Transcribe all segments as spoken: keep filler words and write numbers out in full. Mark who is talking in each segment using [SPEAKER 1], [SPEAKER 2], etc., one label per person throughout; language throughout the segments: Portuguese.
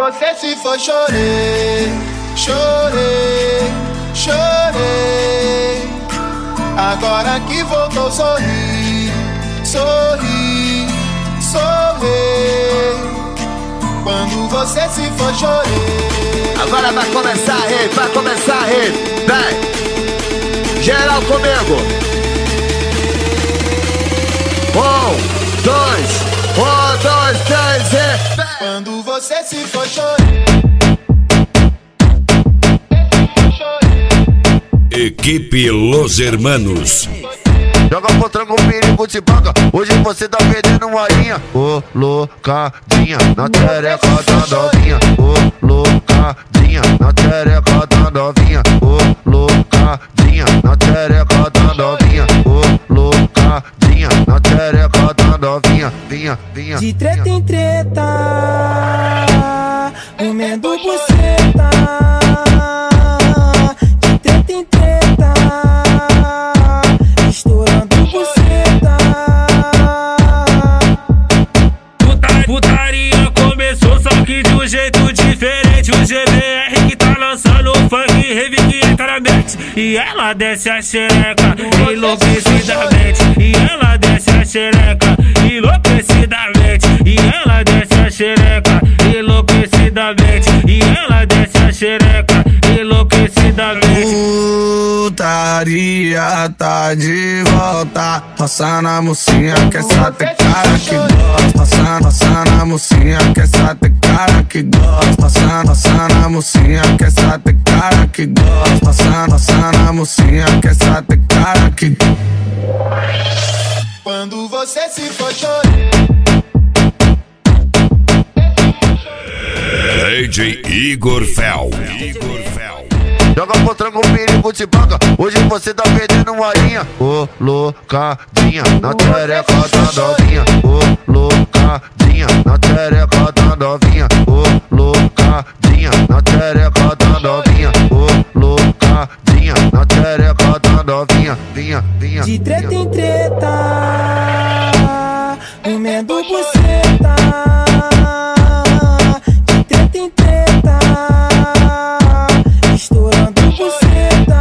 [SPEAKER 1] você se foi, chorei, chorei, chorei. Agora que voltou, sorri, sorri, sorri. Quando você se foi, chorei.
[SPEAKER 2] Agora vai começar a rede, vai começar a rede. Vem, geral comigo. Um, dois, um, dois, três e vem.
[SPEAKER 1] Quando você se foi, chorei.
[SPEAKER 3] Equipe Los Hermanos.
[SPEAKER 4] Joga pro tranco, perigo de banca. Hoje você tá perdendo uma linha. Ô, loucadinha, na tereca da novinha. Ô, loucadinha, na tereca da novinha. Ô, loucadinha, na tereca da novinha. Ô, loucadinha, na tereca da novinha. Vinha, vinha.
[SPEAKER 5] De treta em treta, comendo buceta. De treta em treta, estourando buceta.
[SPEAKER 6] Puta, putaria começou, só que de um jeito diferente. O G B R que tá lançando o funk, rave que entra na mente. E ela desce a xereca enlouquecidamente. E ela desce a xereca enlouquecidamente. E ela desce a xereca enlouquecidamente. E ela desce a xereca enlouquecidamente.
[SPEAKER 7] Putaria tá de volta. Roçando a mocinha, que essa tem cara que gosta. Roçando, roçando a mocinha, que essa tem cara que gosta. Roçando, roçando a mocinha, que essa tem cara que gosta. Roçando, roçando a mocinha, que essa tem cara que gosta.
[SPEAKER 1] Quando você se foi, chorei.
[SPEAKER 3] D J Igor Fel. Igor Fel.
[SPEAKER 4] Joga pro tranco, perigo de banca. Hoje você tá perdendo uma linha. Ô, loucadinha, na tereca da novinha. Ô, loucadinha, na tereca da novinha. Ô, loucadinha, na tereca da novinha. Ô, loucadinha, na tereca da novinha. Vinha, vinha.
[SPEAKER 5] De treta em treta, comendo buceta. De treta em treta, estourando buceta.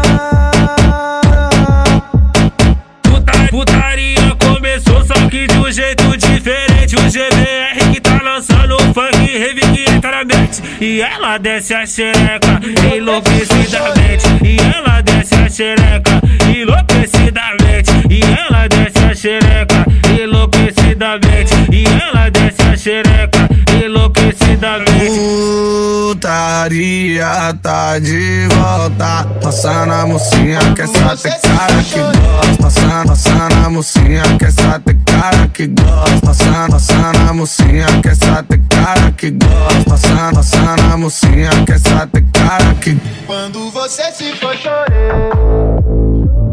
[SPEAKER 6] Puta, putaria começou, só que de um jeito diferente. O G B R que tá lançando o funk, rave que entra na mente. E ela desce a xereca enlouquecidamente. E ela desce a xereca enlouquecidamente. E ela desce a xereca enlouquecidamente. E ela desce a xereca enlouquecidamente.
[SPEAKER 7] Putaria tá de volta. Roçando a mocinha, que essa tem cara que gosta. Roçando, roçando a mocinha, que essa tem cara que gosta. Roçando, roçando a mocinha, que essa tem cara que gosta. Roçando, roçando a mocinha, que essa tem cara que.
[SPEAKER 1] Quando você se foi, chorei.